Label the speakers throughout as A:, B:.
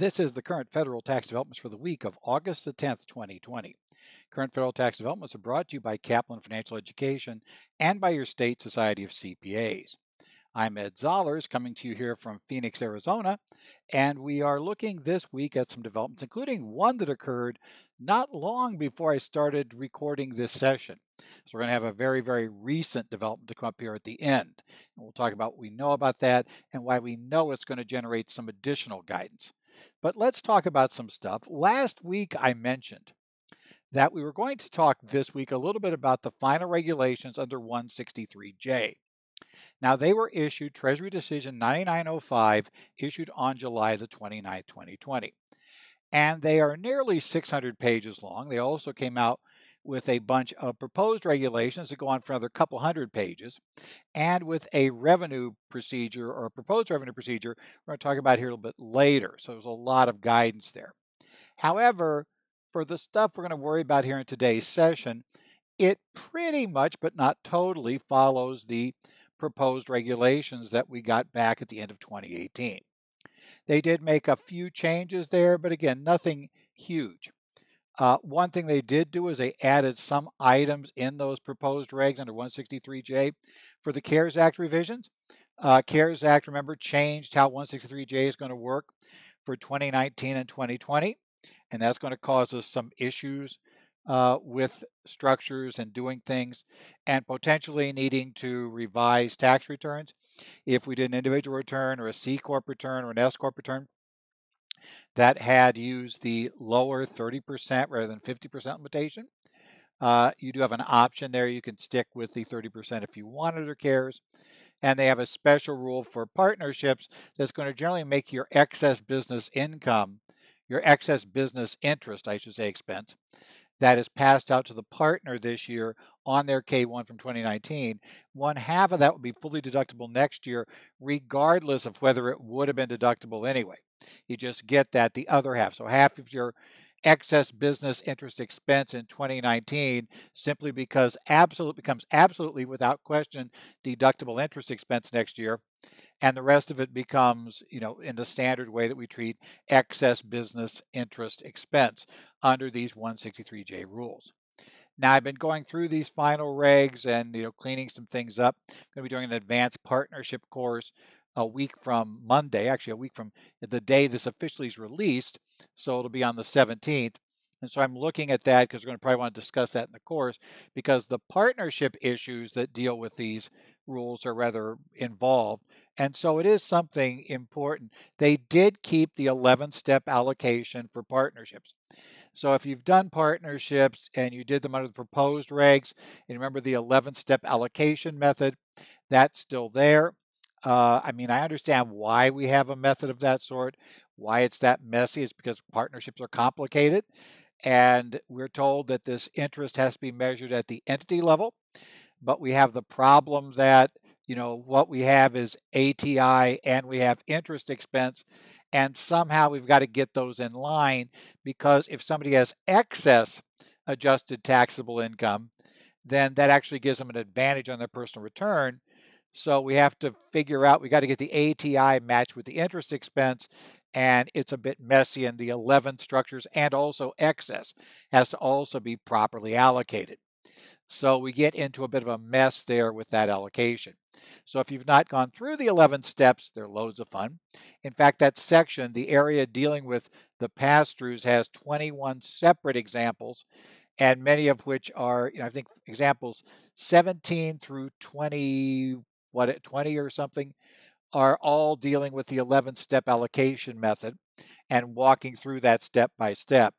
A: This is the current federal tax developments for the week of August the 10th, 2020. Current federal tax developments are brought to you by Kaplan Financial Education and by your state society of CPAs. I'm Ed Zollers coming to you here from Phoenix, Arizona, and we are looking this week at some developments, including one that occurred not long before I started recording this session. So we're going to have a very recent development to come up here at the end. And we'll talk about what we know about that and why we know it's going to generate some additional guidance. But let's talk about some stuff. Last week I mentioned that we were going to talk this week a little bit about the final regulations under 163J. Now, they were issued, Treasury Decision 9905, issued on July the 29th, 2020. And they are nearly 600 pages long. They also came out with a bunch of proposed regulations that go on for another couple hundred pages, and with a revenue procedure or a proposed revenue procedure we're going to talk about here a little bit later. So there's a lot of guidance there. However, for the stuff we're going to worry about here in today's session, it pretty much, but not totally, follows the proposed regulations that we got back at the end of 2018. They did make a few changes there, but again, nothing huge. One thing they did do is they added some items in those proposed regs under 163J for the CARES Act revisions. CARES Act, remember, changed how 163J is going to work for 2019 and 2020, and that's going to cause us some issues with structures and doing things and potentially needing to revise tax returns. If we did an individual return or a C Corp return or an S Corp return that had used the lower 30% rather than 50% limitation, you do have an option there. You can stick with the 30% if you want under CARES. And they have a special rule for partnerships that's going to generally make your excess business income, your excess business interest, I should say, expense, that is passed out to the partner this year on their K-1 from 2019. One half of that will be fully deductible next year, regardless of whether it would have been deductible anyway. You just get that, the other half. So half of your excess business interest expense in 2019 simply becomes absolutely without question deductible interest expense next year. And the rest of it becomes, in the standard way that we treat excess business interest expense under these 163J rules. Now, I've been going through these final regs and, cleaning some things up. I'm going to be doing an advanced partnership course a week from Monday, actually a week from the day this officially is released. So it'll be on the 17th. And so I'm looking at that because we're going to probably want to discuss that in the course, because the partnership issues that deal with these rules are rather involved. And so it is something important. They did keep the 11-step allocation for partnerships. So if you've done partnerships and you did them under the proposed regs, and remember the 11-step allocation method, that's still there. I understand why we have a method of that sort, why it's that messy. It's because partnerships are complicated. And we're told that this interest has to be measured at the entity level. But we have the problem that, what we have is ATI and we have interest expense. And somehow we've got to get those in line, because if somebody has excess adjusted taxable income, then that actually gives them an advantage on their personal return. So we have to figure out, we got to get the ATI matched with the interest expense, and it's a bit messy, and the 11 structures and also excess has to also be properly allocated. So we get into a bit of a mess there with that allocation. So if you've not gone through the 11 steps, they're loads of fun. In fact, that section, the area dealing with the pass-throughs, has 21 separate examples, and many of which are, I think examples 17 through 20 or something, are all dealing with the 11-step allocation method and walking through that step by step.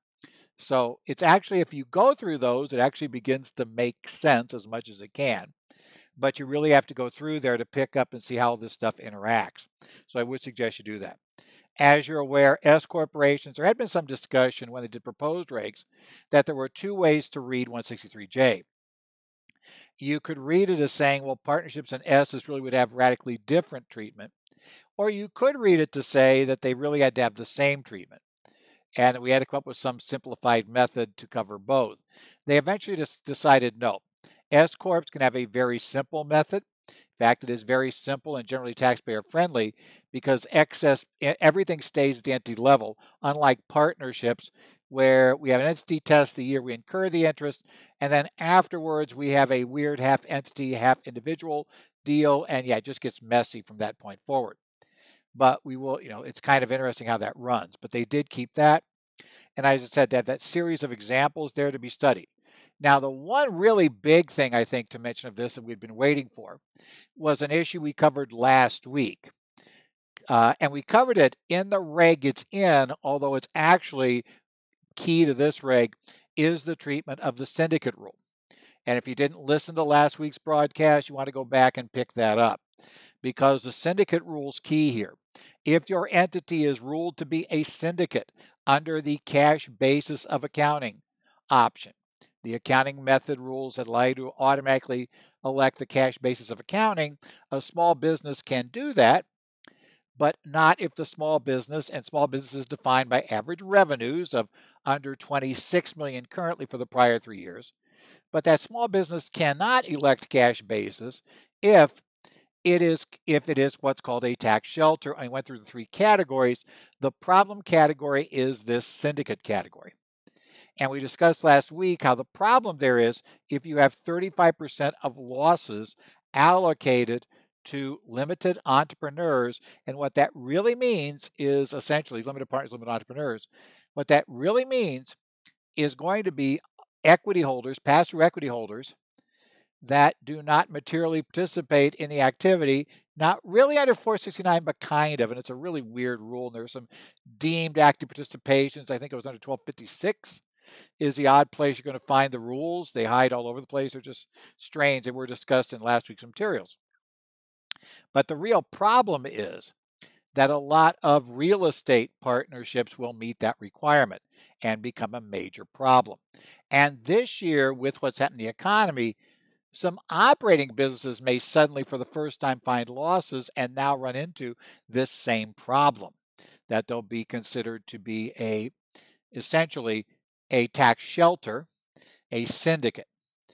A: So it's actually, if you go through those, it actually begins to make sense as much as it can. But you really have to go through there to pick up and see how this stuff interacts. So I would suggest you do that. As you're aware, S corporations, there had been some discussion when they did proposed regs that there were two ways to read 163J. You could read it as saying, well, partnerships and S's really would have radically different treatment. Or you could read it to say that they really had to have the same treatment, and that we had to come up with some simplified method to cover both. They eventually just decided no. S Corps can have a very simple method. In fact, it is very simple and generally taxpayer friendly because everything stays at the entity level, unlike partnerships where we have an entity test the year we incur the interest, and then afterwards we have a weird half entity, half individual deal, and yeah, it just gets messy from that point forward. But we will, it's kind of interesting how that runs. But they did keep that. And as I said, they have that series of examples there to be studied. Now, the one really big thing I think to mention of this that we'd been waiting for was an issue we covered last week. And we covered it in the reg it's in, although it's actually key to this reg, is the treatment of the syndicate rule. And if you didn't listen to last week's broadcast, you want to go back and pick that up because the syndicate rule's key here. If your entity is ruled to be a syndicate under the cash basis of accounting option, the accounting method rules that allow you to automatically elect the cash basis of accounting, a small business can do that, but not if the small business, and small business is defined by average revenues of under 26 million currently for the prior 3 years. But that small business cannot elect cash basis if it is what's called a tax shelter. I went through the 3 categories. The problem category is this syndicate category. And we discussed last week how the problem there is if you have 35% of losses allocated to limited entrepreneurs. And what that really means is essentially limited partners, limited entrepreneurs. What that really means is going to be equity holders, pass-through equity holders that do not materially participate in the activity, not really under 469, but kind of. And it's a really weird rule. And there's some deemed active participations. I think it was under 1256 is the odd place you're going to find the rules. They hide all over the place. They're just strange. And were discussed in last week's materials. But the real problem is that a lot of real estate partnerships will meet that requirement and become a major problem. And this year, with what's happened in the economy, some operating businesses may suddenly, for the first time, find losses and now run into this same problem, that they'll be considered to be essentially a tax shelter, a syndicate.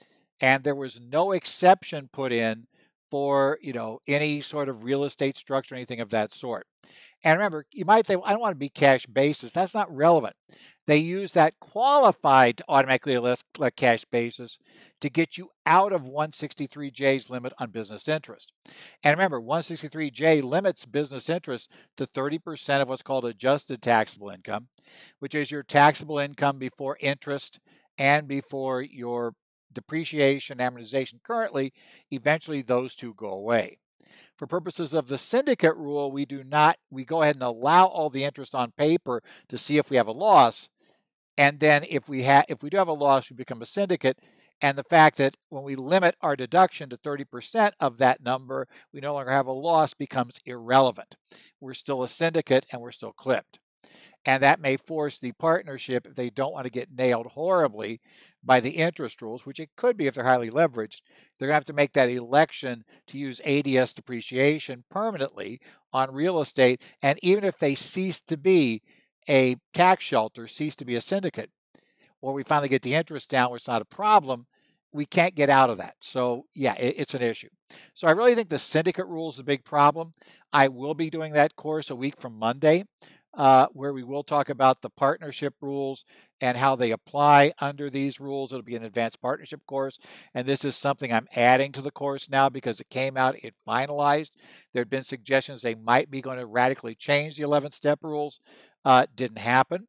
A: And there was no exception put in for, any sort of real estate structure, anything of that sort. And remember, you might think, I don't want to be cash basis. That's not relevant. They use that qualified to automatically elect cash basis to get you out of 163J's limit on business interest. And remember, 163J limits business interest to 30% of what's called adjusted taxable income, which is your taxable income before interest and before your depreciation, amortization. Currently, eventually those two go away. For purposes of the syndicate rule, we go ahead and allow all the interest on paper to see if we have a loss. And then if we do have a loss, we become a syndicate. And the fact that when we limit our deduction to 30% of that number, we no longer have a loss becomes irrelevant. We're still a syndicate and we're still clipped. And that may force the partnership, if they don't want to get nailed horribly by the interest rules, which it could be if they're highly leveraged, they're going to have to make that election to use ADS depreciation permanently on real estate. And even if they cease to be a tax shelter, cease to be a syndicate, or we finally get the interest down where it's not a problem, we can't get out of that. So yeah, it's an issue. So I really think the syndicate rule is a big problem. I will be doing that course a week from Monday, where we will talk about the partnership rules and how they apply under these rules. It'll be an advanced partnership course. And this is something I'm adding to the course now because it came out, it finalized. There had been suggestions they might be going to radically change the 11-step rules. Didn't happen.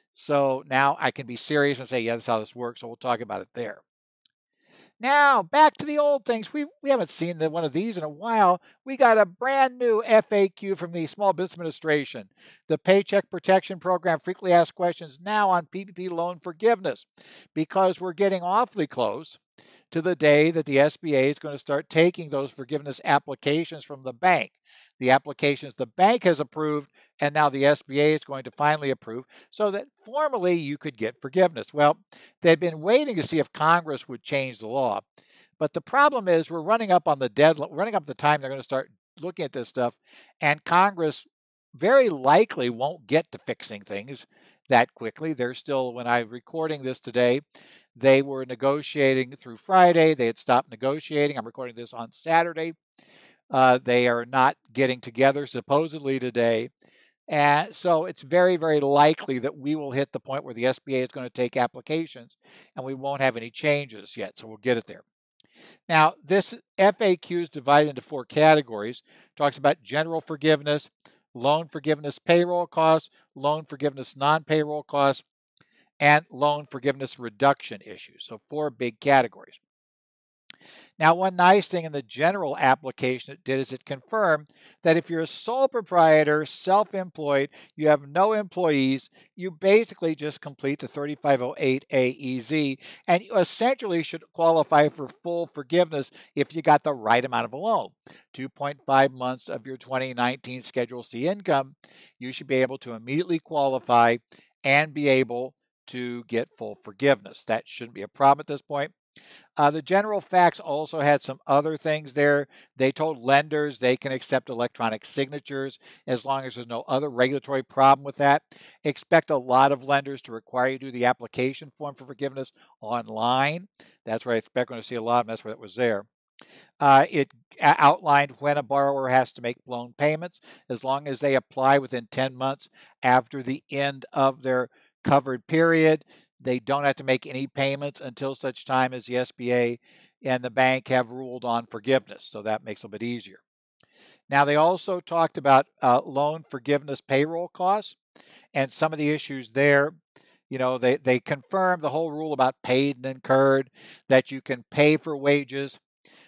A: So now I can be serious and say, yeah, that's how this works. So we'll talk about it there. Now, back to the old things. We haven't seen one of these in a while. We got a brand new FAQ from the Small Business Administration. The Paycheck Protection Program frequently asked questions now on PPP loan forgiveness, because we're getting awfully close to the day that the SBA is going to start taking those forgiveness applications from the bank. The applications the bank has approved, and now the SBA is going to finally approve so that formally you could get forgiveness. Well, they've been waiting to see if Congress would change the law. But the problem is we're running up on the deadline, running up the time they're going to start looking at this stuff, and Congress very likely won't get to fixing things that quickly. They're still, when I'm recording this today, they were negotiating through Friday. They had stopped negotiating. I'm recording this on Saturday. They are not getting together supposedly today. And so it's very, very likely that we will hit the point where the SBA is going to take applications and we won't have any changes yet. So we'll get it there. Now, this FAQ is divided into 4 categories. Talks about general forgiveness, loan forgiveness payroll costs, loan forgiveness non-payroll costs, and loan forgiveness reduction issues. So 4 big categories. Now, one nice thing in the general application it did is it confirmed that if you're a sole proprietor, self-employed, you have no employees, you basically just complete the 3508A-EZ, and you essentially should qualify for full forgiveness if you got the right amount of a loan. 2.5 months of your 2019 Schedule C income, you should be able to immediately qualify and be able to get full forgiveness. That shouldn't be a problem at this point. The general facts also had some other things there. They told lenders they can accept electronic signatures as long as there's no other regulatory problem with that. Expect a lot of lenders to require you to do the application form for forgiveness online. That's where I expect going to see a lot of them. That's where it was there. It outlined when a borrower has to make loan payments as long as they apply within 10 months after the end of their covered period. They don't have to make any payments until such time as the SBA and the bank have ruled on forgiveness. So that makes it a bit easier. Now, they also talked about loan forgiveness payroll costs and some of the issues there. You know, they confirmed the whole rule about paid and incurred, that you can pay for wages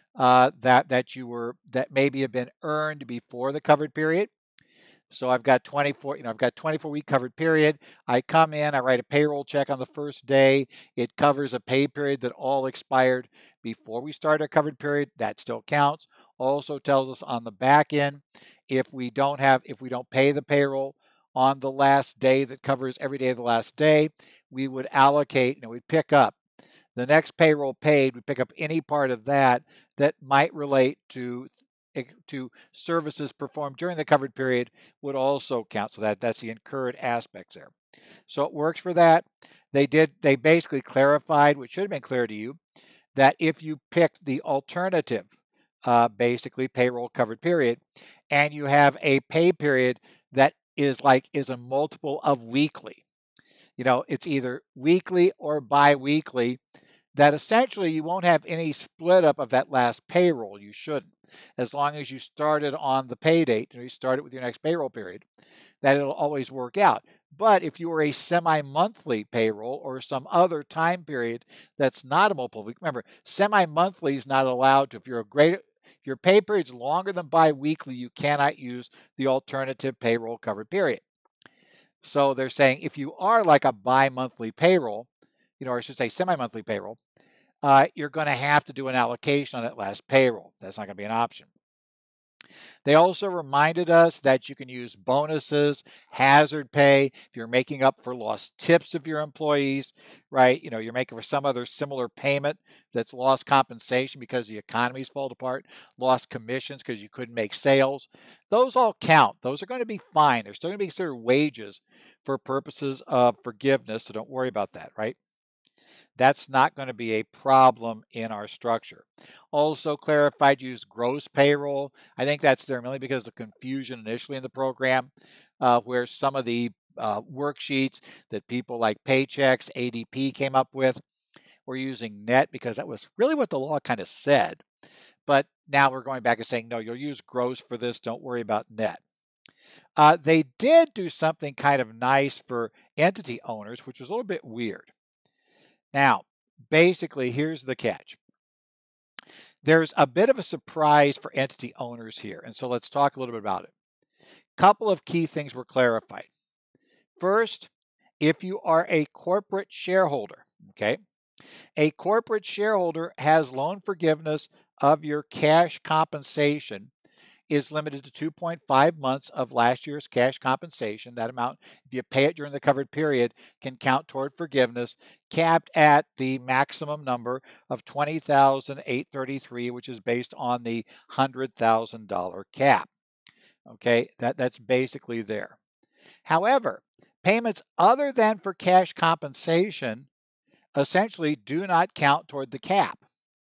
A: that maybe have been earned before the covered period. So I've got 24-week covered period. I come in, I write a payroll check on the first day. It covers a pay period that all expired before we start our covered period. That still counts. Also tells us on the back end, if we don't pay the payroll on the last day that covers every day of the last day, we would allocate, we'd pick up the next payroll paid, we pick up any part of that might relate to services performed during the covered period would also count. So that's the incurred aspects there. So it works for that. They basically clarified, which should have been clear to you, that if you pick the alternative, basically payroll covered period, and you have a pay period that is a multiple of weekly, it's either weekly or bi-weekly, that essentially you won't have any split up of that last payroll. You shouldn't. As long as you started on the pay date, you started with your next payroll period, that it'll always work out. But if you were a semi-monthly payroll or some other time period that's not a multiple week, remember, semi-monthly is not allowed to. If your pay period is longer than bi-weekly, you cannot use the alternative payroll covered period. So they're saying if you are like a bi-monthly payroll, or I should say semi-monthly payroll, you're going to have to do an allocation on that last payroll. That's not going to be an option. They also reminded us that you can use bonuses, hazard pay, if you're making up for lost tips of your employees, right? You're making for some other similar payment that's lost compensation because the economy's fallen apart, lost commissions because you couldn't make sales. Those all count. Those are going to be fine. They're still going to be considered wages for purposes of forgiveness, so don't worry about that, right? That's not going to be a problem in our structure. Also clarified, use gross payroll. I think that's there mainly because of confusion initially in the program, where some of the worksheets that people like Paychex, ADP came up with were using net because that was really what the law kind of said. But now we're going back and saying, no, you'll use gross for this. Don't worry about net. They did do something kind of nice for entity owners, which was a little bit weird. Now, basically, here's the catch. There's a bit of a surprise for entity owners here, and so let's talk a little bit about it. Couple of key things were clarified. First, if you are a corporate shareholder, okay, a corporate shareholder has loan forgiveness of your cash compensation is limited to 2.5 months of last year's cash compensation. That amount, if you pay it during the covered period, can count toward forgiveness, capped at the maximum number of $20,833, which is based on the $100,000 cap. Okay, that's basically there. However, payments other than for cash compensation essentially do not count toward the cap.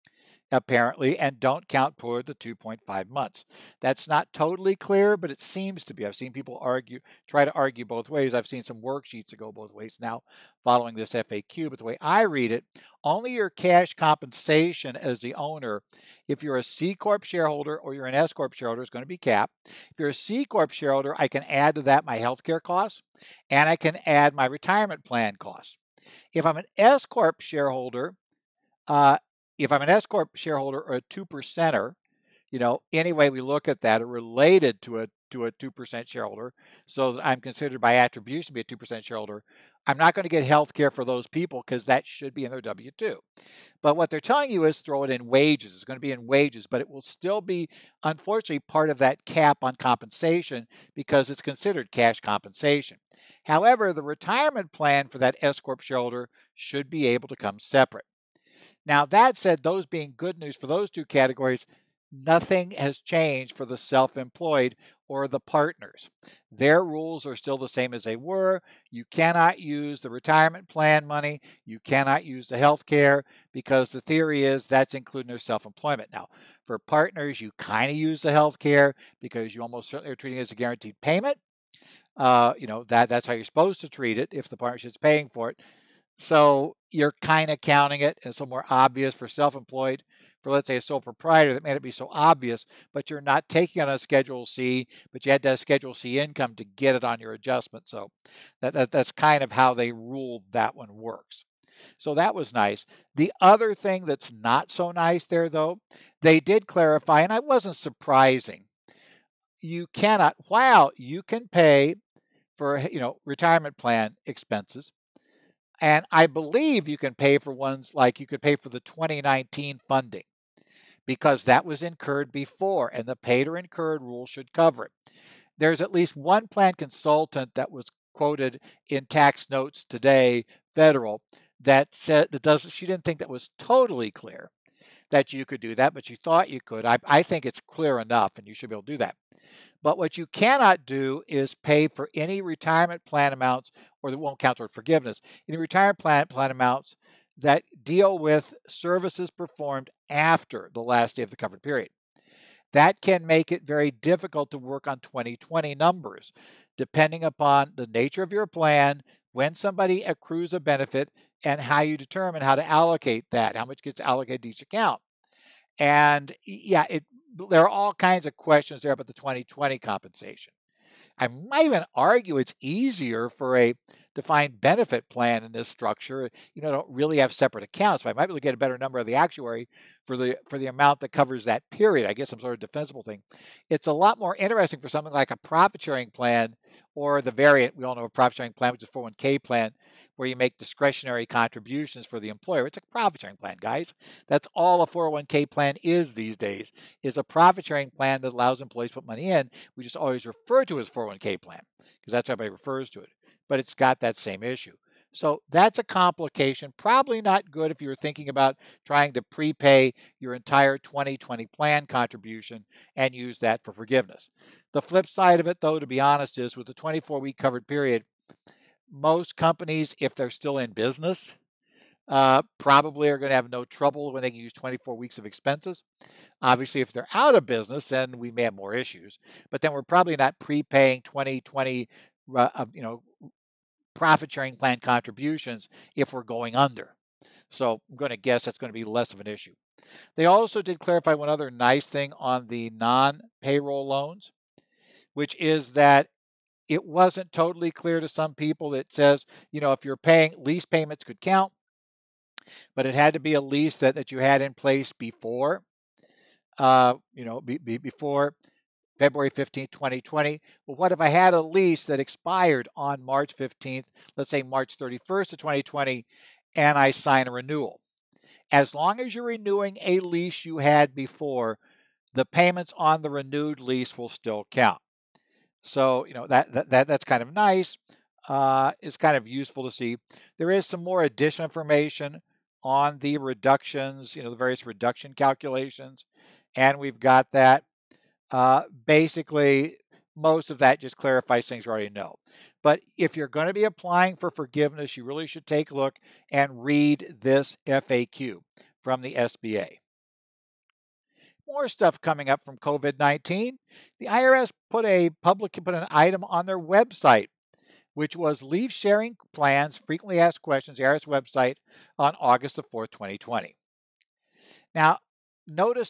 A: apparently, and don't count toward the 2.5 months. That's not totally clear, but it seems to be. I've seen people try to argue both ways. I've seen some worksheets that go both ways now following this FAQ, but the way I read it, only your cash compensation as the owner, if you're a C Corp shareholder or you're an S Corp shareholder, is going to be capped. If you're a C Corp shareholder, I can add to that my healthcare costs and I can add my retirement plan costs. If I'm an S Corp shareholder, uh, if I'm an S Corp shareholder or a 2%er, any way we look at that, are related to a 2% shareholder, so that I'm considered by attribution to be a 2% shareholder, I'm not going to get health care for those people because that should be in their W-2. But what they're telling you is throw it in wages. It's going to be in wages, but it will still be, unfortunately, part of that cap on compensation because it's considered cash compensation. However, the retirement plan for that S Corp shareholder should be able to come separate. Now, that said, those being good news for those two categories, nothing has changed for the self-employed or the partners. Their rules are still the same as they were. You cannot use the retirement plan money. You cannot use the health care because the theory is that's including their self-employment. Now, for partners, you kind of use the health care because you almost certainly are treating it as a guaranteed payment. That's how you're supposed to treat it if the partnership's paying for it. So you're kind of counting it, and it's a little more obvious for self-employed. For, let's say, a sole proprietor, that may not be so obvious, but you're not taking on a Schedule C, but you had to have Schedule C income to get it on your adjustment. So that's kind of how they ruled that one works. So that was nice. The other thing that's not so nice there, though, they did clarify, and it wasn't surprising. You cannot, while you can pay for, retirement plan expenses, and I believe you can pay for ones like you could pay for the 2019 funding because that was incurred before, and the paid or incurred rule should cover it. There's at least one plan consultant that was quoted in Tax Notes Today, Federal, that said she didn't think that was totally clear that you could do that, but she thought you could. I think it's clear enough, and you should be able to do that. But what you cannot do is pay for any retirement plan amounts, or that won't count toward forgiveness, any retirement plan amounts that deal with services performed after the last day of the covered period. That can make it very difficult to work on 2020 numbers, depending upon the nature of your plan, when somebody accrues a benefit, and how you determine how to allocate that, how much gets allocated to each account. And yeah, there are all kinds of questions there about the 2020 compensation. I might even argue it's easier for a defined benefit plan in this structure. Don't really have separate accounts, but I might be able to get a better number of the actuary for the amount that covers that period. I guess some sort of defensible thing. It's a lot more interesting for something like a profit sharing plan or the variant. We all know a profit sharing plan, which is a 401k plan, where you make discretionary contributions for the employer. It's a profit sharing plan, guys. That's all a 401k plan is these days, is a profit sharing plan that allows employees to put money in. We just always refer to it as 401k plan because that's how everybody refers to it. But it's got that same issue. So that's a complication. Probably not good if you're thinking about trying to prepay your entire 2020 plan contribution and use that for forgiveness. The flip side of it, though, to be honest, is with the 24-week covered period, most companies, if they're still in business, probably are going to have no trouble when they can use 24 weeks of expenses. Obviously, if they're out of business, then we may have more issues. But then we're probably not prepaying 2020, profit sharing plan contributions if we're going under. So I'm going to guess that's going to be less of an issue. They also did clarify one other nice thing on the non-payroll loans, which is that it wasn't totally clear to some people. It says, if you're paying, lease payments could count, but it had to be a lease that you had in place before, before February 15th, 2020. Well, what if I had a lease that expired on March 15th, let's say March 31st of 2020, and I sign a renewal? As long as you're renewing a lease you had before, the payments on the renewed lease will still count. So, that's kind of nice. It's kind of useful to see. There is some more additional information on the reductions, the various reduction calculations, and we've got that. Basically, most of that just clarifies things you already know. But if you're going to be applying for forgiveness, you really should take a look and read this FAQ from the SBA. More stuff coming up from COVID-19. The IRS put an item on their website, which was leave sharing plans, frequently asked questions, the IRS website on August the 4th, 2020. Now, notice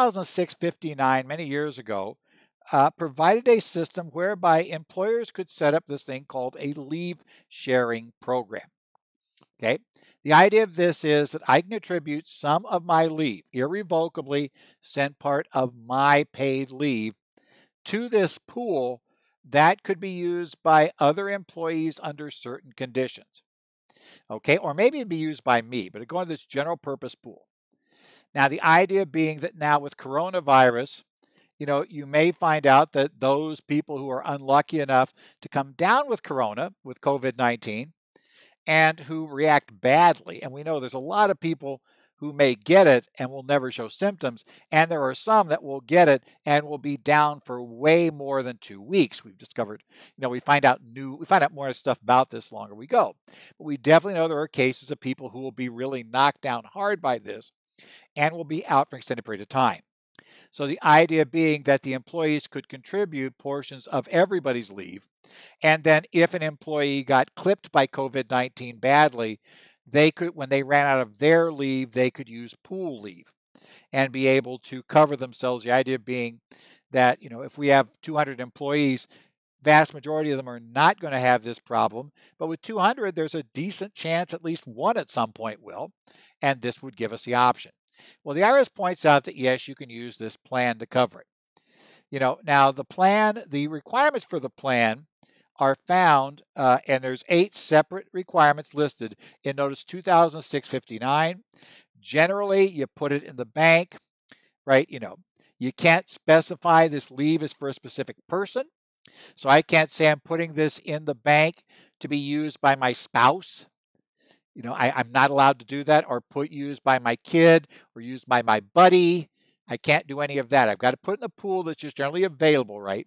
A: 2006-59, many years ago, provided a system whereby employers could set up this thing called a leave sharing program. Okay. The idea of this is that I can contribute some of my leave, irrevocably send part of my paid leave to this pool that could be used by other employees under certain conditions. Okay. Or maybe it'd be used by me, but it go in this general purpose pool. Now, the idea being that now with coronavirus, you may find out that those people who are unlucky enough to come down with COVID-19, and who react badly. And we know there's a lot of people who may get it and will never show symptoms. And there are some that will get it and will be down for way more than 2 weeks. We've discovered, we find out more stuff about this the longer we go. But we definitely know there are cases of people who will be really knocked down hard by this and will be out for an extended period of time. So the idea being that the employees could contribute portions of everybody's leave. And then if an employee got clipped by COVID-19 badly, they could, when they ran out of their leave, they could use pool leave and be able to cover themselves. The idea being that, if we have 200 employees, vast majority of them are not going to have this problem. But with 200, there's a decent chance at least one at some point will. And this would give us the option. Well, the IRS points out that, yes, you can use this plan to cover it. Now the requirements for the plan are found, and there's 8 separate requirements listed in Notice 2006-59. Generally, you put it in the bank, right? You can't specify this leave is for a specific person. So I can't say I'm putting this in the bank to be used by my spouse. I'm not allowed to do that, or used by my kid or used by my buddy. I can't do any of that. I've got to put in a pool that's just generally available, right?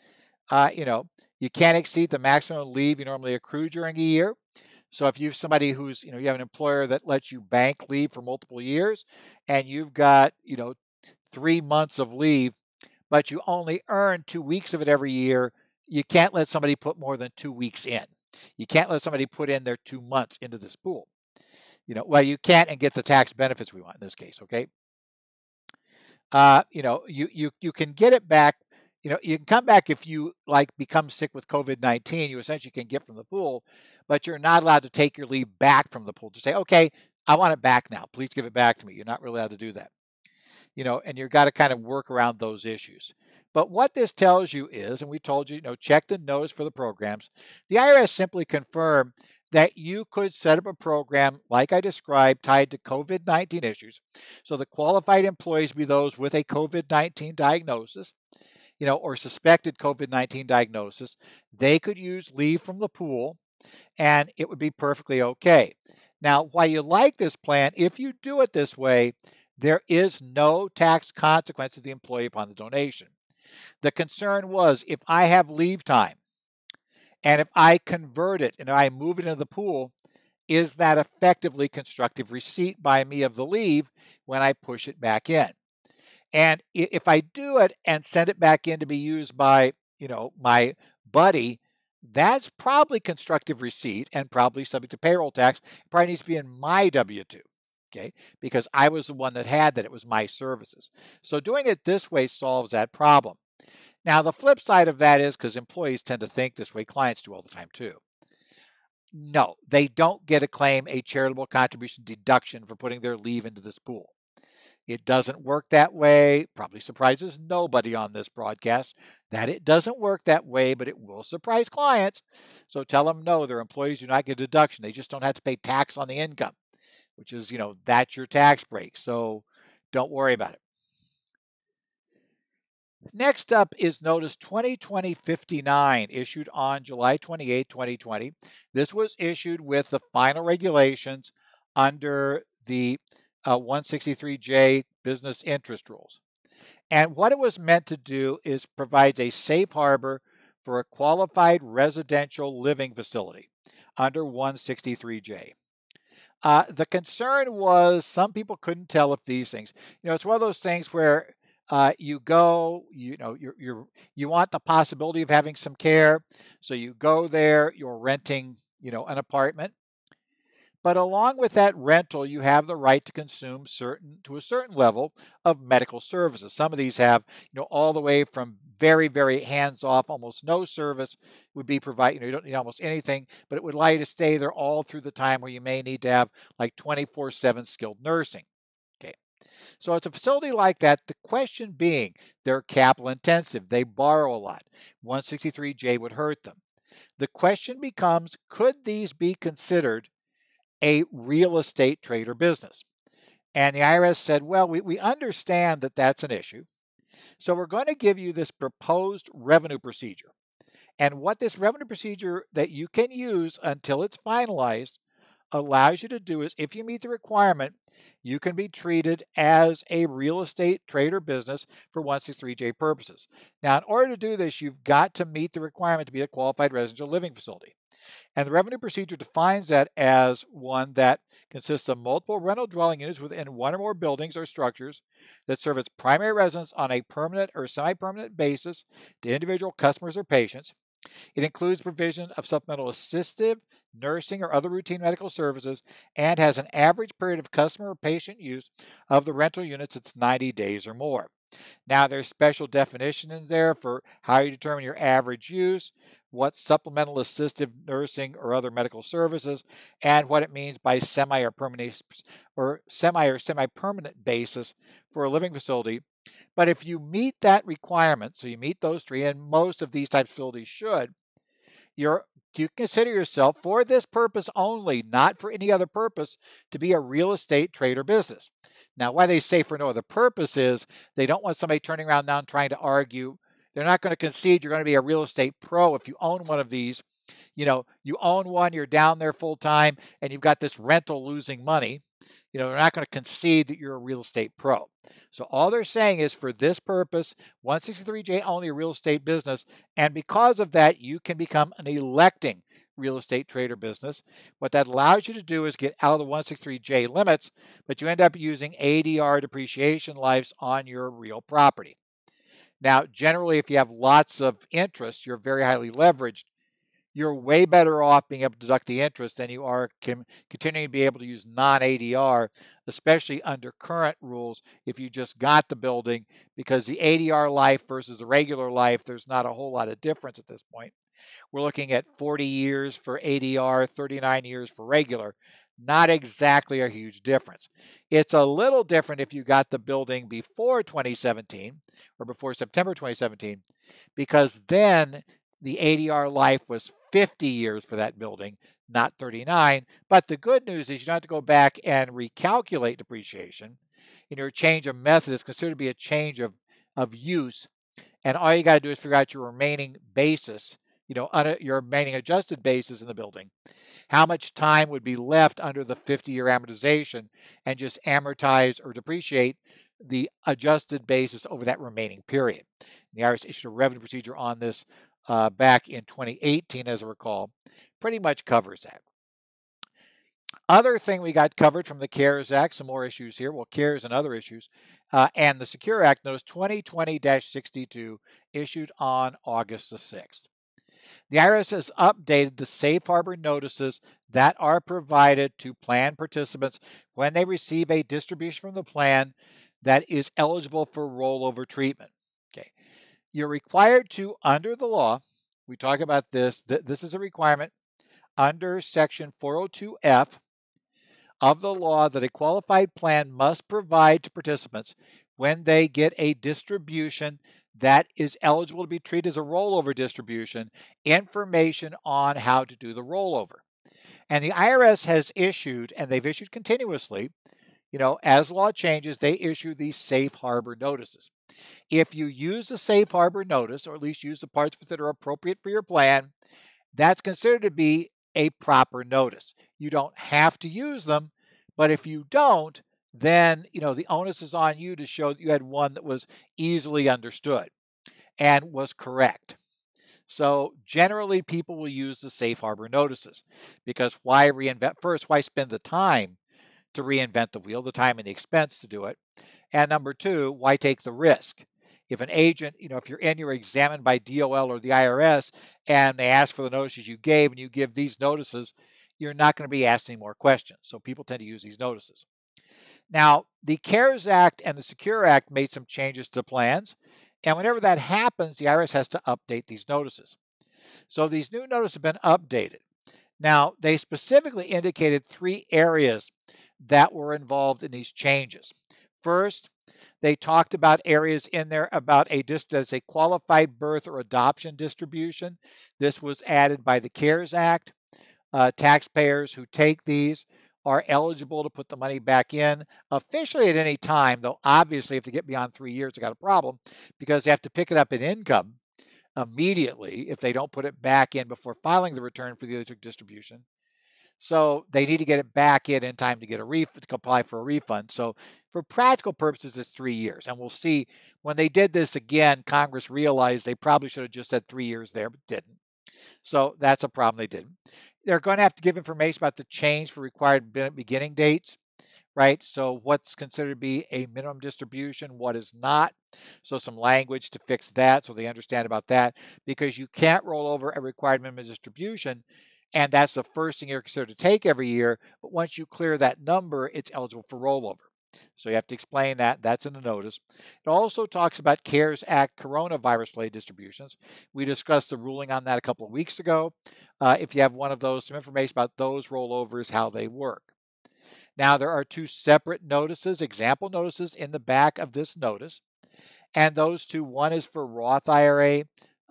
A: You can't exceed the maximum leave you normally accrue during a year. So if you have somebody who's, you have an employer that lets you bank leave for multiple years, and you've got, 3 months of leave, but you only earn 2 weeks of it every year, you can't let somebody put more than 2 weeks in. You can't let somebody put in their 2 months into this pool. You can't and get the tax benefits we want in this case, okay? You can get it back. You can come back if you become sick with COVID-19. You essentially can get from the pool, but you're not allowed to take your leave back from the pool to say, okay, I want it back now. Please give it back to me. You're not really allowed to do that. And you've got to kind of work around those issues. But what this tells you is, and we told you, check the notice for the programs. The IRS simply confirmed that you could set up a program like I described tied to COVID-19 issues. So the qualified employees be those with a COVID-19 diagnosis, or suspected COVID-19 diagnosis. They could use leave from the pool and it would be perfectly okay. Now, why you like this plan, if you do it this way, there is no tax consequence to the employee upon the donation. The concern was if I have leave time and if I convert it and I move it into the pool, is that effectively constructive receipt by me of the leave when I push it back in? And if I do it and send it back in to be used by, my buddy, that's probably constructive receipt and probably subject to payroll tax. It probably needs to be in my W-2, okay, because I was the one that had that. It was my services. So doing it this way solves that problem. Now, the flip side of that is, because employees tend to think this way, clients do all the time too. No, they don't get to claim a charitable contribution deduction for putting their leave into this pool. It doesn't work that way. Probably surprises nobody on this broadcast that it doesn't work that way, but it will surprise clients. So tell them no, their employees do not get a deduction. They just don't have to pay tax on the income, which is, that's your tax break. So don't worry about it. Next up is Notice 2020-59, issued on July 28, 2020. This was issued with the final regulations under the 163J business interest rules. And what it was meant to do is provides a safe harbor for a qualified residential living facility under 163J. The concern was some people couldn't tell if these things, it's one of those things where you go, you want the possibility of having some care, so you go there. You're renting, an apartment. But along with that rental, you have the right to consume to a certain level of medical services. Some of these have, all the way from very, very hands-off, almost no service would be provided. You don't need almost anything, but it would allow you to stay there all through the time where you may need to have like 24/7 skilled nursing. Okay. So it's a facility like that. The question being, they're capital intensive. They borrow a lot. 163J would hurt them. The question becomes, could these be considered a real estate trade or business? And the IRS said, well, we understand that that's an issue. So we're going to give you this proposed revenue procedure. And what this revenue procedure that you can use until it's finalized allows you to do is, if you meet the requirement, you can be treated as a real estate trade or business for 163J purposes. Now, in order to do this, you've got to meet the requirement to be a qualified residential living facility. And the revenue procedure defines that as one that consists of multiple rental dwelling units within one or more buildings or structures that serve as primary residence on a permanent or semi-permanent basis to individual customers or patients. It includes provision of supplemental assistive, nursing, or other routine medical services, and has an average period of customer or patient use of the rental units that's 90 days or more. Now, there's special definitions there for how you determine your average use, what supplemental assistive nursing or other medical services, and what it means by semi or semi-permanent basis for a living facility. But if you meet that requirement, so you meet those three, and most of these types of facilities should, you consider yourself, for this purpose only, not for any other purpose, to be a real estate trade or business. Now, why they say for no other purpose is they don't want somebody turning around now and trying to argue. They're not going to concede you're going to be a real estate pro if you own one of these. You own one, you're down there full time, and you've got this rental losing money. They're not going to concede that you're a real estate pro. So all they're saying is, for this purpose, 163J only a real estate business, and because of that, you can become an electing real estate trade or business. What that allows you to do is get out of the 163J limits, but you end up using ADR depreciation lives on your real property. Now, generally, if you have lots of interest, you're very highly leveraged, you're way better off being able to deduct the interest than you are continuing to be able to use non-ADR, especially under current rules if you just got the building, because the ADR life versus the regular life, there's not a whole lot of difference at this point. We're looking at 40 years for ADR, 39 years for regular. Not exactly a huge difference. It's a little different if you got the building before 2017 or before September 2017, because then the ADR life was 50 years for that building, not 39. But the good news is you don't have to go back and recalculate depreciation. Your change of method is considered to be a change of use. And all you got to do is figure out your remaining basis, your remaining adjusted basis in the building. How much time would be left under the 50-year amortization, and just amortize or depreciate the adjusted basis over that remaining period. The IRS issued a revenue procedure on this back in 2018, as I recall. Pretty much covers that. Other thing we got covered from the CARES Act, some more issues here. Well, CARES and other issues. And the Secure Act, notice 2020-62, issued on August the 6th. The IRS has updated the safe harbor notices that are provided to plan participants when they receive a distribution from the plan that is eligible for rollover treatment. Okay. You're required to, under the law, we talk about this, this is a requirement under Section 402F of the law, that a qualified plan must provide to participants when they get a distribution that is eligible to be treated as a rollover distribution, information on how to do the rollover. And the IRS has issued, and they've issued continuously, as law changes, they issue these safe harbor notices. If you use the safe harbor notice, or at least use the parts that are appropriate for your plan, that's considered to be a proper notice. You don't have to use them, but if you don't, then the onus is on you to show that you had one that was easily understood and was correct. So generally, people will use the safe harbor notices, because why reinvent? First, why spend the time to reinvent the wheel, the time and the expense to do it? And number two, why take the risk? If an agent, if you're examined by DOL or the IRS and they ask for the notices you gave and you give these notices, you're not going to be asked any more questions. So people tend to use these notices. Now, the CARES Act and the Secure Act made some changes to plans. And whenever that happens, the IRS has to update these notices. So these new notices have been updated. Now, they specifically indicated 3 areas that were involved in these changes. First, they talked about areas in there about that's a qualified birth or adoption distribution. This was added by the CARES Act. Taxpayers who take these are eligible to put the money back in officially at any time, though obviously if they get beyond 3 years, they got a problem because they have to pick it up in income immediately if they don't put it back in before filing the return for the other distribution. So they need to get it back in time to get a refund, to apply for a refund. So for practical purposes, it's 3 years. And we'll see when they did this again, Congress realized they probably should have just said 3 years there, but didn't. So that's a problem they didn't. They're going to have to give information about the change for required beginning dates, right? So what's considered to be a minimum distribution, what is not. So some language to fix that so they understand about that, because you can't roll over a required minimum distribution, and that's the first thing you're considered to take every year. But once you clear that number, it's eligible for rollover. So you have to explain that. That's in the notice. It also talks about CARES Act coronavirus-related distributions. We discussed the ruling on that a couple of weeks ago. If you have one of those, some information about those rollovers, how they work. Now, there are 2 separate notices, example notices in the back of this notice. And those 2, one is for Roth IRA,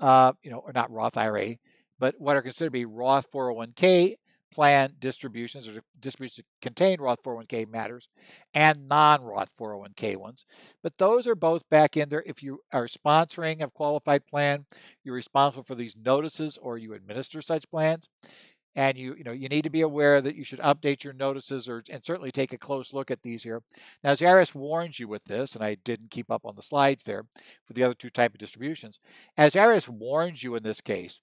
A: or not Roth IRA, but what are considered to be Roth 401k plan distributions, or distributions that contain Roth 401k matters, and non-Roth 401k ones. But those are both back in there. If you are sponsoring a qualified plan, you're responsible for these notices or you administer such plans. And you need to be aware that you should update your notices and certainly take a close look at these here. Now, as the IRS warns you with this, and I didn't keep up on the slides there for the other 2 type of distributions, as the IRS warns you in this case,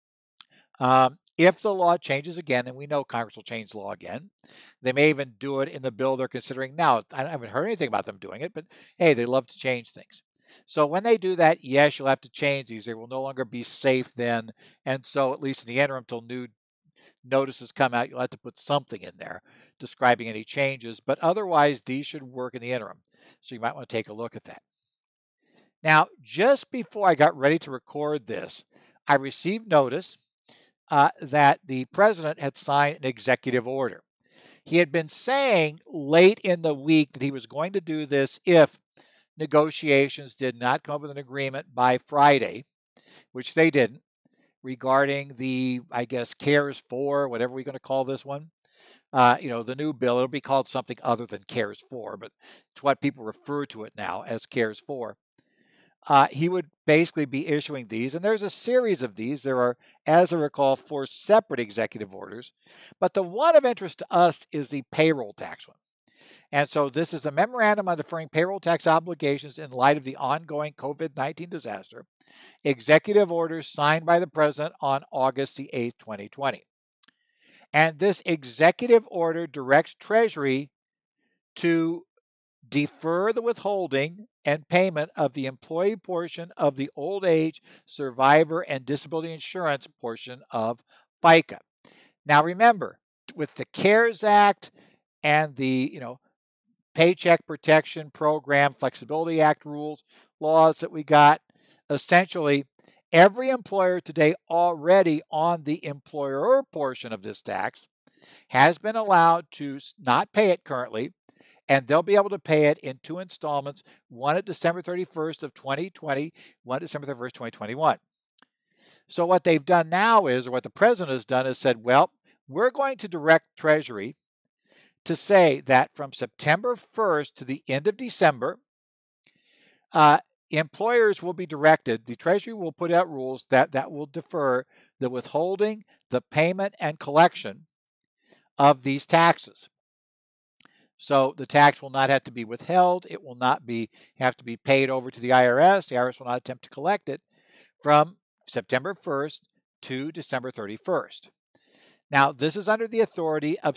A: if the law changes again, and we know Congress will change the law again, they may even do it in the bill they're considering now. I haven't heard anything about them doing it, but hey, they love to change things. So when they do that, yes, you'll have to change these. They will no longer be safe then. And so at least in the interim, till new notices come out, you'll have to put something in there describing any changes. But otherwise, these should work in the interim. So you might want to take a look at that. Now, just before I got ready to record this, I received notice that the president had signed an executive order. He had been saying late in the week that he was going to do this if negotiations did not come up with an agreement by Friday, which they didn't, regarding the, I guess, CARES 4, whatever we're going to call this one. The new bill, it'll be called something other than CARES 4, but it's what people refer to it now as CARES 4. He would basically be issuing these, and there's a series of these. There are, as I recall, 4 separate executive orders, but the one of interest to us is the payroll tax one. And so this is the memorandum on deferring payroll tax obligations in light of the ongoing COVID-19 disaster. Executive orders signed by the president on August the 8th, 2020. And this executive order directs Treasury to defer the withholding and payment of the employee portion of the old age, survivor, and disability insurance portion of FICA. Now remember, with the CARES Act and the Paycheck Protection Program, Flexibility Act rules, laws that we got, essentially every employer today already on the employer portion of this tax has been allowed to not pay it currently, and they'll be able to pay it in 2 installments, one at December 31st of 2020, one at December 31st, 2021. So what they've done now is, or what the president has done is said, well, we're going to direct Treasury to say that from September 1st to the end of December, employers will be directed, the Treasury will put out rules that will defer the withholding, the payment, and collection of these taxes. So the tax will not have to be withheld. It will not have to be paid over to the IRS. The IRS will not attempt to collect it from September 1st to December 31st. Now, this is under the authority of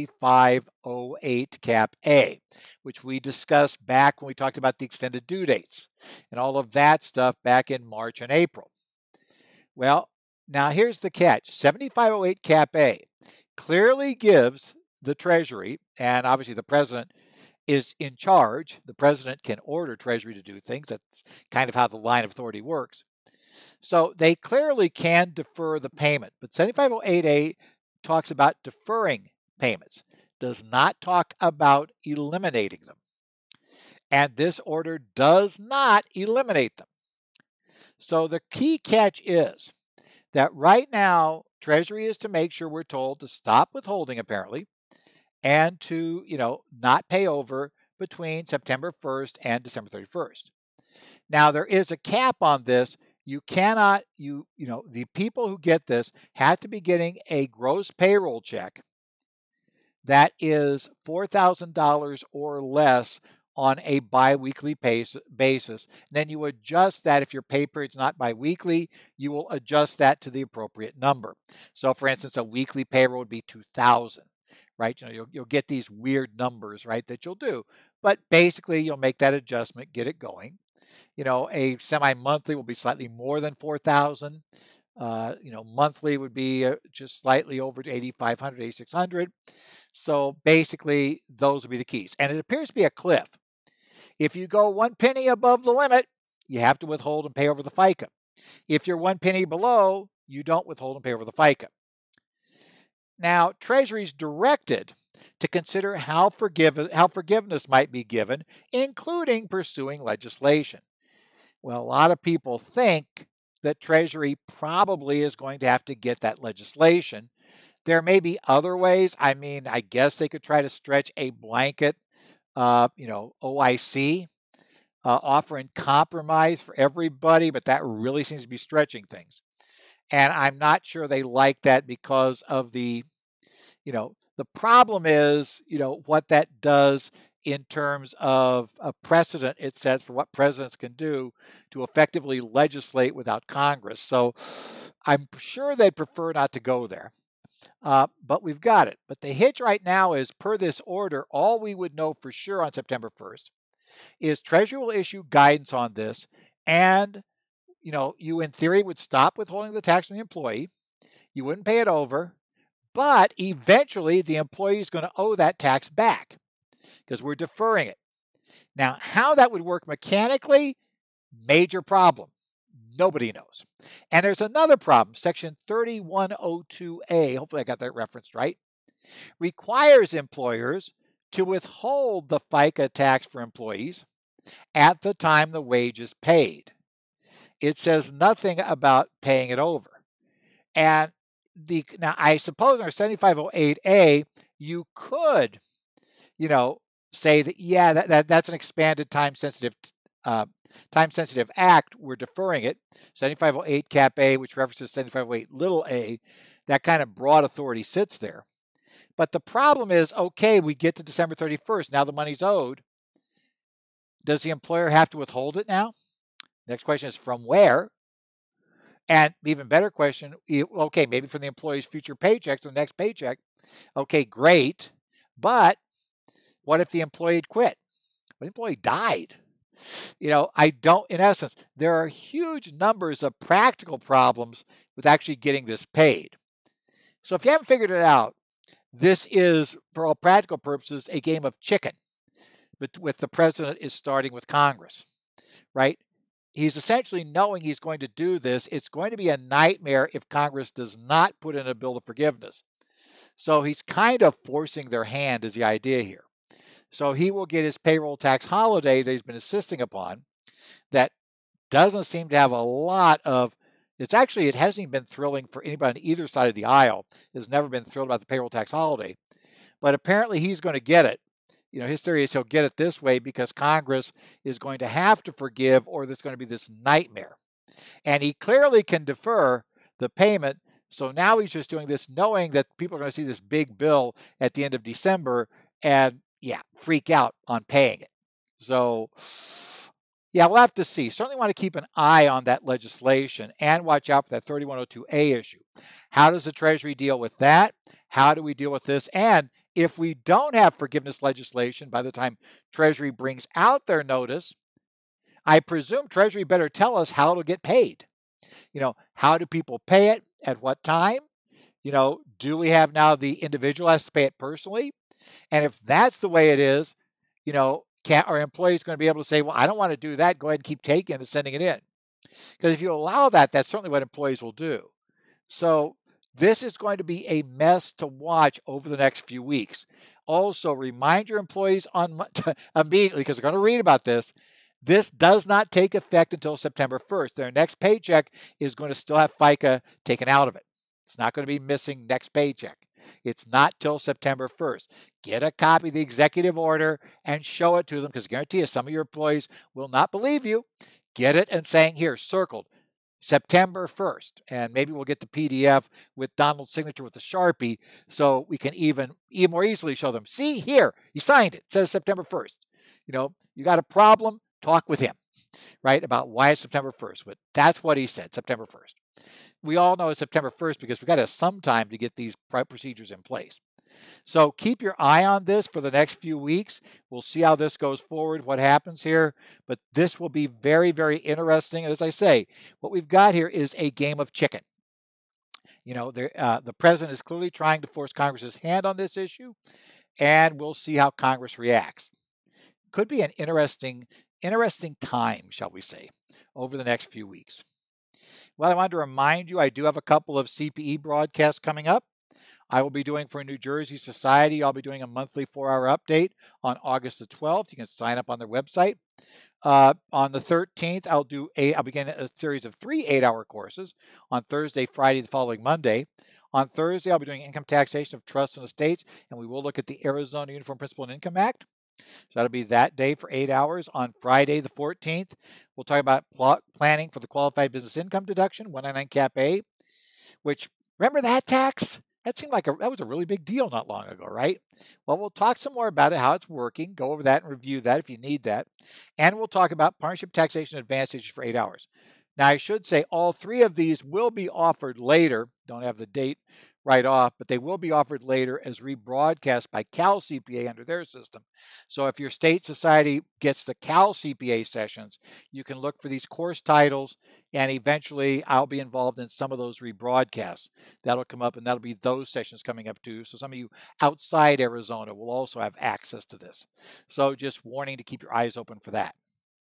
A: 7508 Cap A, which we discussed back when we talked about the extended due dates and all of that stuff back in March and April. Well, now here's the catch. 7508 Cap A clearly gives the Treasury, and obviously the President is in charge. The President can order Treasury to do things. That's kind of how the line of authority works. So they clearly can defer the payment, but 7508A talks about deferring payments, does not talk about eliminating them. And this order does not eliminate them. So the key catch is that right now, Treasury is to make sure we're told to stop withholding, apparently, and to, not pay over between September 1st and December 31st. Now, there is a cap on this. You cannot, the people who get this have to be getting a gross payroll check that is $4,000 or less on a biweekly basis. Then you adjust that. If your pay period's not biweekly, you will adjust that to the appropriate number. So, for instance, a weekly payroll would be $2,000, right? You'll get these weird numbers, right, that you'll do. But basically, you'll make that adjustment, get it going. A semi-monthly will be slightly more than $4,000. Monthly would be just slightly over $8,500, $8,600. So basically, those would be the keys. And it appears to be a cliff. If you go 1 penny above the limit, you have to withhold and pay over the FICA. If you're 1 penny below, you don't withhold and pay over the FICA. Now, Treasury's directed to consider how forgiveness might be given, including pursuing legislation. Well, a lot of people think that Treasury probably is going to have to get that legislation. There may be other ways. I mean, I guess they could try to stretch a blanket, OIC, offering compromise for everybody, but that really seems to be stretching things. And I'm not sure they like that because of the problem is, what that does in terms of a precedent it sets for what presidents can do to effectively legislate without Congress. So I'm sure they'd prefer not to go there. But we've got it. But the hitch right now is, per this order, all we would know for sure on September 1st is Treasury will issue guidance on this, and you in theory would stop withholding the tax from the employee. You wouldn't pay it over, but eventually the employee is going to owe that tax back because we're deferring it. Now, how that would work mechanically, major problem. Nobody knows. And there's another problem. Section 3102A, hopefully I got that referenced right, requires employers to withhold the FICA tax for employees at the time the wage is paid. It says nothing about paying it over. And now I suppose under 7508A, you could, say that, yeah, that's an expanded time-sensitive act. We're deferring it. 7508 Cap A, which references 7508 little a, that kind of broad authority sits there. But the problem is, okay, we get to December 31st. Now the money's owed. Does the employer have to withhold it now? Next question is, from where? And even better question, okay, maybe from the employee's future paychecks, the next paycheck. Okay, great. But what if the employee had quit? What if the employee died? In essence, there are huge numbers of practical problems with actually getting this paid. So if you haven't figured it out, this is, for all practical purposes, a game of chicken. But with the president is starting with Congress, right? He's essentially knowing he's going to do this. It's going to be a nightmare if Congress does not put in a bill of forgiveness. So he's kind of forcing their hand is the idea here. So he will get his payroll tax holiday that he's been insisting upon that doesn't seem to have a lot of, it hasn't even been thrilling for anybody on either side of the aisle. Has never been thrilled about the payroll tax holiday. But apparently he's going to get it. His theory is he'll get it this way because Congress is going to have to forgive, or there's going to be this nightmare. And he clearly can defer the payment. So now he's just doing this knowing that people are going to see this big bill at the end of December and freak out on paying it. So Yeah, we'll have to see. Certainly want to keep an eye on that legislation and watch out for that 3102A issue. How does the Treasury deal with that? How do we deal with this? And if we don't have forgiveness legislation by the time Treasury brings out their notice, I presume Treasury better tell us how it'll get paid. How do people pay it? At what time? Do we have now the individual has to pay it personally? And if that's the way it is, can our employees going to be able to say, well, I don't want to do that. Go ahead and keep taking it and sending it in. Because if you allow that, that's certainly what employees will do. So this is going to be a mess to watch over the next few weeks. Also, remind your employees immediately, because they're going to read about this. This does not take effect until September 1st. Their next paycheck is going to still have FICA taken out of it. It's not going to be missing next paycheck. It's not till September 1st. Get a copy of the executive order and show it to them, because I guarantee you some of your employees will not believe you. Get it and saying here, circled, September 1st. And maybe we'll get the PDF with Donald's signature with the Sharpie so we can even more easily show them. See here, he signed it. It says September 1st. You got a problem, talk with him, right, about why it's September 1st. But that's what he said, September 1st. We all know it's September 1st because we got to have some time to get these procedures in place. So keep your eye on this for the next few weeks. We'll see how this goes forward, what happens here. But this will be very, very interesting. As I say, what we've got here is a game of chicken. The president is clearly trying to force Congress's hand on this issue, and we'll see how Congress reacts. Could be an interesting time, shall we say, over the next few weeks. Well, I wanted to remind you, I do have a couple of CPE broadcasts coming up. I will be doing for New Jersey Society. I'll be doing a monthly 4-hour update on August the 12th. You can sign up on their website. On the 13th, I'll begin a series of 3 8-hour courses on Thursday, Friday, the following Monday. On Thursday, I'll be doing income taxation of trusts and estates, and we will look at the Arizona Uniform Principal and Income Act. So that'll be that day for 8 hours. On Friday, the 14th, we'll talk about planning for the qualified business income deduction, 199 Cap A, which, remember that tax? That seemed like that was a really big deal not long ago, right? Well, we'll talk some more about it, how it's working, go over that and review that if you need that. And we'll talk about partnership taxation advance issues for 8 hours. Now, I should say all 3 of these will be offered later. Don't have the date right off, but they will be offered later as rebroadcast by Cal CPA under their system. So if your state society gets the Cal CPA sessions, you can look for these course titles, and eventually I'll be involved in some of those rebroadcasts. That'll come up, and that'll be those sessions coming up too. So some of you outside Arizona will also have access to this. So just warning to keep your eyes open for that.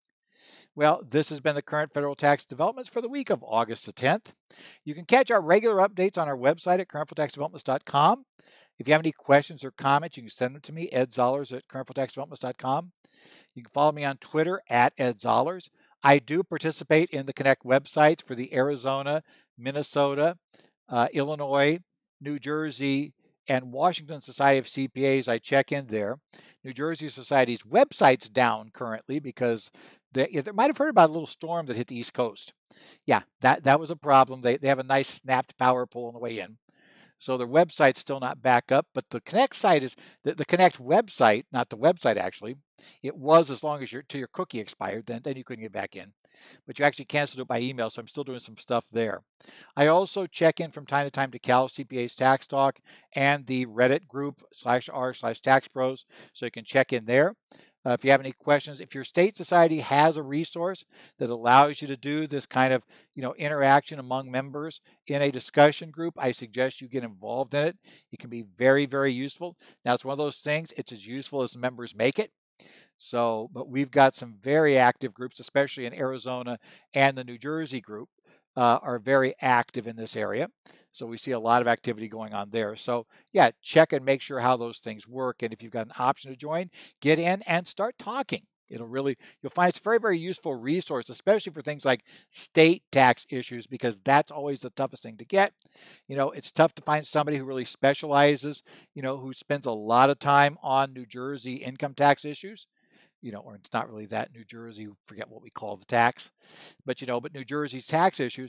A: Well, this has been the current federal tax developments for the week of August the 10th. You can catch our regular updates on our website at currentfederaltaxdevelopments.com. If you have any questions or comments, you can send them to me, Ed Zollars at currentfederaltaxdevelopments.com. You can follow me on Twitter at Ed Zollars. I do participate in the Connect websites for the Arizona, Minnesota, Illinois, New Jersey, and Washington Society of CPAs. I check in there. New Jersey Society's website's down currently because they might have heard about a little storm that hit the East Coast. Yeah, that was a problem. They have a nice snapped power pole on the way in. So their website's still not back up, but the Connect site is the Connect website, not the website actually. It was as long as your cookie expired, then you couldn't get back in. But you actually canceled it by email, so I'm still doing some stuff there. I also check in from time to time to Cal CPA's Tax Talk and the Reddit group /r/TaxPros, so you can check in there. If you have any questions, if your state society has a resource that allows you to do this kind of interaction among members in a discussion group, I suggest you get involved in it. It can be very, very useful. Now, it's one of those things, it's as useful as the members make it. So, but we've got some very active groups, especially in Arizona, and the New Jersey group are very active in this area. So we see a lot of activity going on there. So yeah, check and make sure how those things work. And if you've got an option to join, get in and start talking. You'll find it's a very, very useful resource, especially for things like state tax issues, because that's always the toughest thing to get. It's tough to find somebody who really specializes, who spends a lot of time on New Jersey income tax issues. Or it's not really that New Jersey, forget what we call the tax, but New Jersey's tax issues,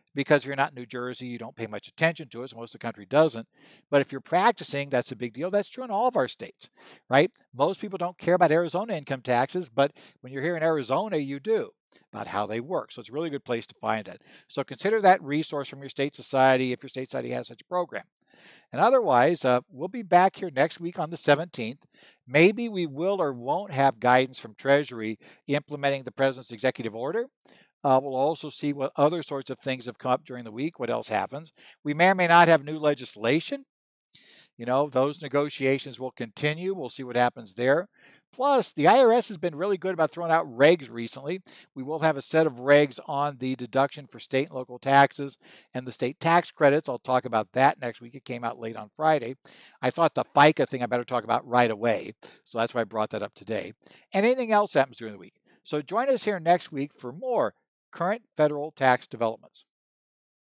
A: because if you're not in New Jersey, you don't pay much attention to it, so most of the country doesn't. But if you're practicing, that's a big deal. That's true in all of our states, right? Most people don't care about Arizona income taxes, but when you're here in Arizona, you do, about how they work. So it's a really good place to find it. So consider that resource from your state society if your state society has such a program. And otherwise, we'll be back here next week on the 17th. Maybe we will or won't have guidance from Treasury implementing the president's executive order. We'll also see what other sorts of things have come up during the week, what else happens. We may or may not have new legislation. Those negotiations will continue. We'll see what happens there. Plus, the IRS has been really good about throwing out regs recently. We will have a set of regs on the deduction for state and local taxes and the state tax credits. I'll talk about that next week. It came out late on Friday. I thought the FICA thing I better talk about right away, so that's why I brought that up today. And anything else happens during the week. So join us here next week for more current federal tax developments.